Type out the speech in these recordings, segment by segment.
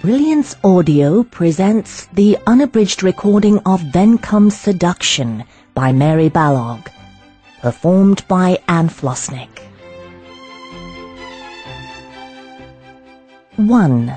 Brilliance Audio presents the unabridged recording of Then Comes Seduction by Mary Balogh, performed by Anne Flosnick. 1.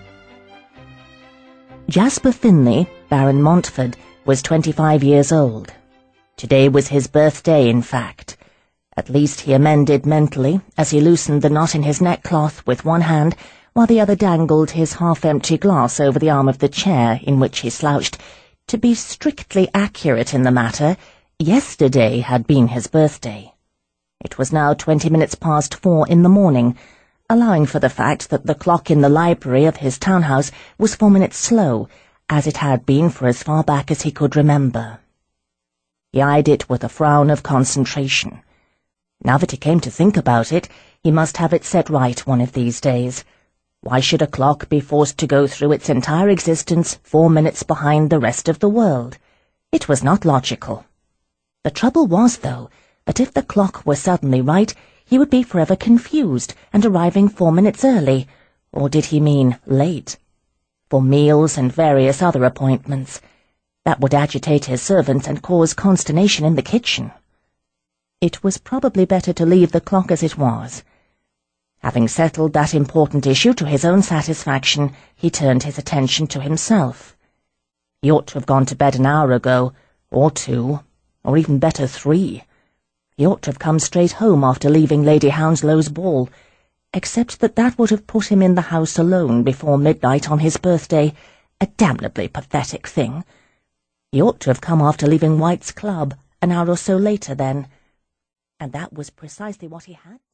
Jasper Finley, Baron Montford, was 25 years old. Today was his birthday, in fact. At least he amended mentally, as he loosened the knot in his neckcloth with one hand, while the other dangled his half-empty glass over the arm of the chair in which he slouched. To be strictly accurate in the matter, yesterday had been his birthday. It was now 20 minutes past 4 in the morning, allowing for the fact that the clock in the library of his townhouse was 4 minutes slow, as it had been for as far back as he could remember. He eyed it with a frown of concentration. Now that he came to think about it, he must have it set right one of these days. Why should a clock be forced to go through its entire existence 4 minutes behind the rest of the world? It was not logical. The trouble was, though, that if the clock were suddenly right, he would be forever confused and arriving 4 minutes early, or did he mean late? For meals and various other appointments. That would agitate his servants and cause consternation in the kitchen. It was probably better to leave the clock as it was. Having settled that important issue to his own satisfaction, he turned his attention to himself. He ought to have gone to bed an hour ago, or 2, or even better 3. He ought to have come straight home after leaving Lady Hounslow's ball, except that that would have put him in the house alone before midnight on his birthday, a damnably pathetic thing. He ought to have come after leaving White's Club, an hour or so later then, and that was precisely what he had.